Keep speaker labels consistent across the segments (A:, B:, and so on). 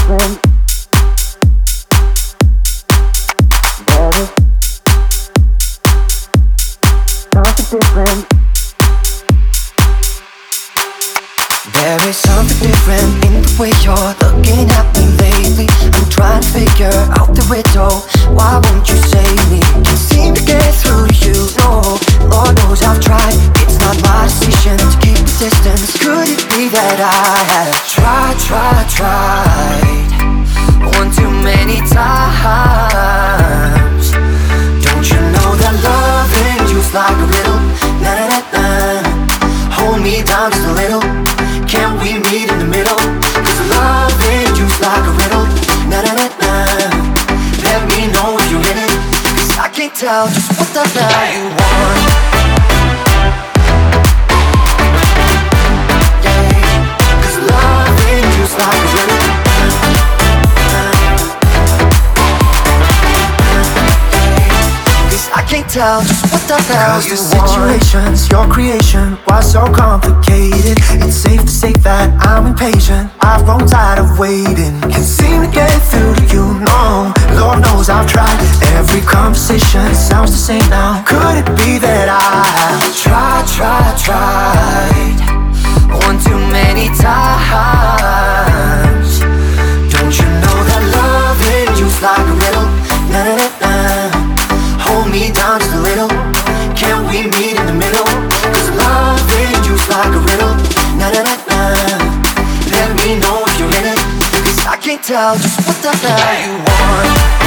A: different. There is something different in the way you're looking at me lately. I'm trying to figure out the riddle. Why won't you save me? Can't seem to get through to you, no. Lord knows I've tried. It's not my decision to keep the distance. Could it be that I have tried one too many times? Don't you know that loving you's like a riddle? Na-na-na-na. Hold me down just a little. Can we meet in the middle? Cause loving you's like a riddle. Na-na-na-na. Let me know if you're in it. Cause I can't tell just what the hell you want. Yeah. Cause loving you's like a riddle. I can't tell just what the hell you want. Situations, your creation, why so complicated? It's safe to say that I'm impatient. I've grown tired of waiting. Can't seem to get through to you, no. Lord knows I've tried. Every conversation sounds the same now. Could it be that I have tried one too many times? Don't you know that loving you's like a riddle? Na-na-na-na. Hold me down just a little. Can we meet in the middle? Cause loving you's like a riddle. Na-na-na-na. Let me know if you're in it. Cause I can't tell just what the hell you want.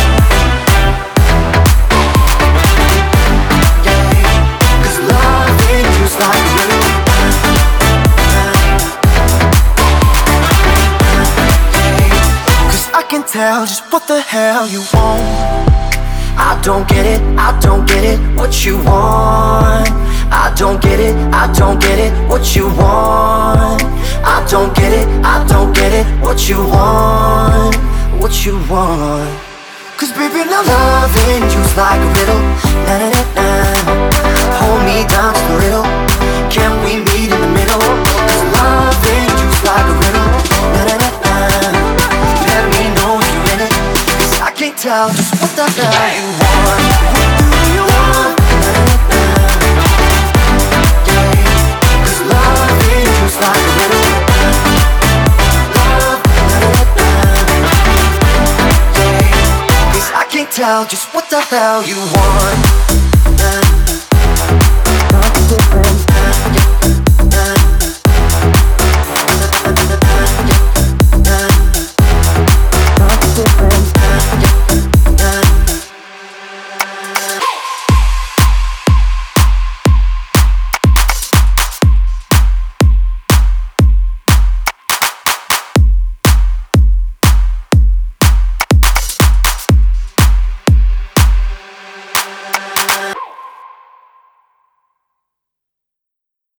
A: Yeah. Cause loving you's like a riddle. Yeah. Cause I can tell just what the hell you want. I don't get it, what you want. I don't get it, what you want. I don't get it, what you want. What you want. Cause baby now loving you's like a riddle. Na-na-na-na. Hold me down just a little. Can we meet in the middle? Cause loving you's like a riddle. Na-na-na-na. Let me know if you're in it. Cause I can't tell just what the hell you want. What do you want? Yeah. Cause loving you's like a riddle. Love, yeah. Cause I can't tell just what the hell you want.